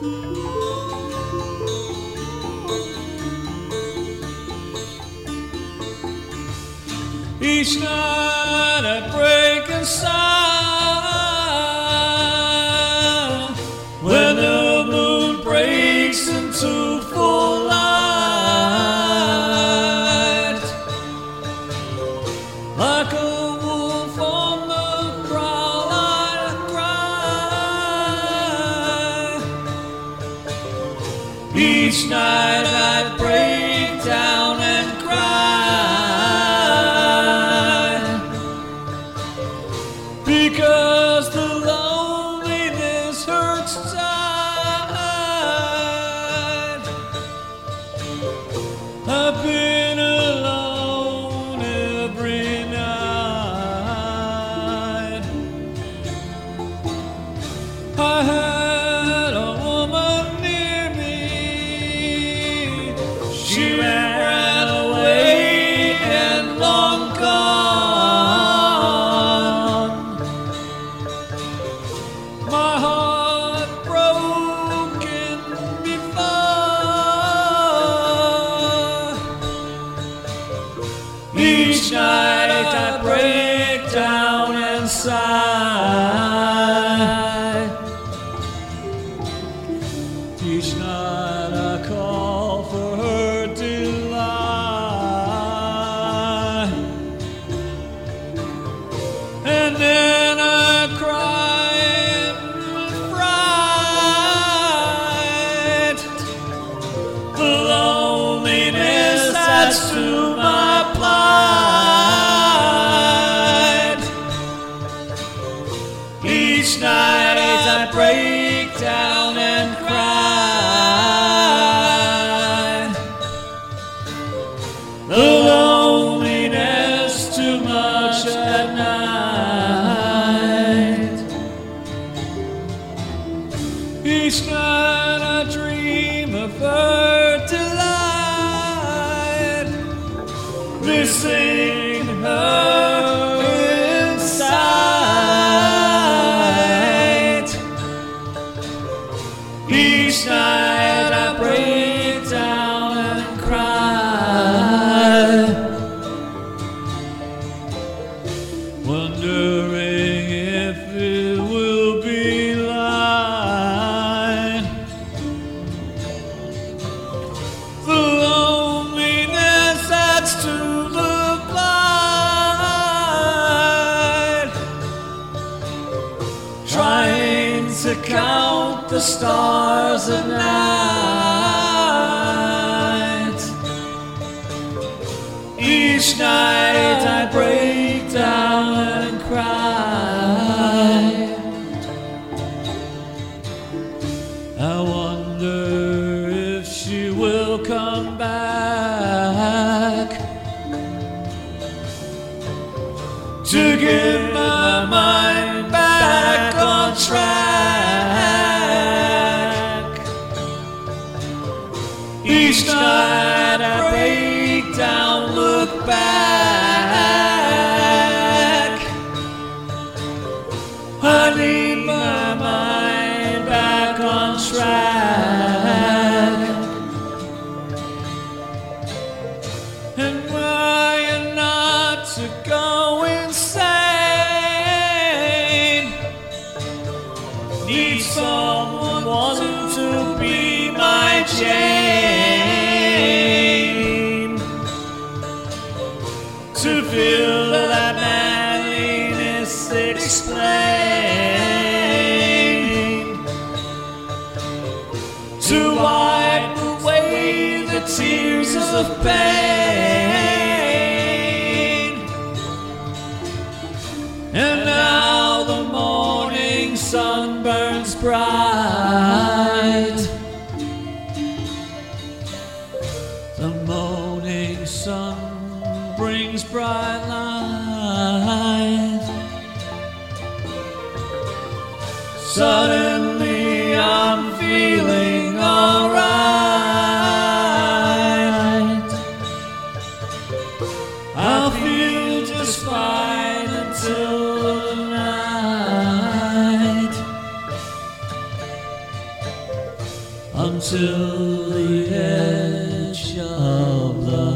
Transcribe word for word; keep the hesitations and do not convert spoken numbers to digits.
Each night I break inside when the moon breaks into full light, like a wolf on the prowl I cry. Each night I break down and because the loneliness hurts tight. I've been alone every night. I had a woman near me. She ran away and long gone. My heart broken before. Each night I break down and sigh. Each night I call for her delight, and then I cry. That's to my plight. Each night I break down and cry. The loneliness too much at night. Each night I dream of her delight, missing her inside. Each night I break down and cry, wondering if it will be like the loneliness adds to the blind, trying to count the stars at night. Each night I break down and cry. I wonder if she will come back to get my mind back on track. Each night I break down, look back. I need my mind back on track. And why you're not to go insane, need someone to be my Jane, to feel that manliness explain, to wipe away the tears of pain. And now the morning sun burns bright. The morning sun brings bright light. Suddenly I'm feeling alright. I'll feel just fine until the night. until the edge of the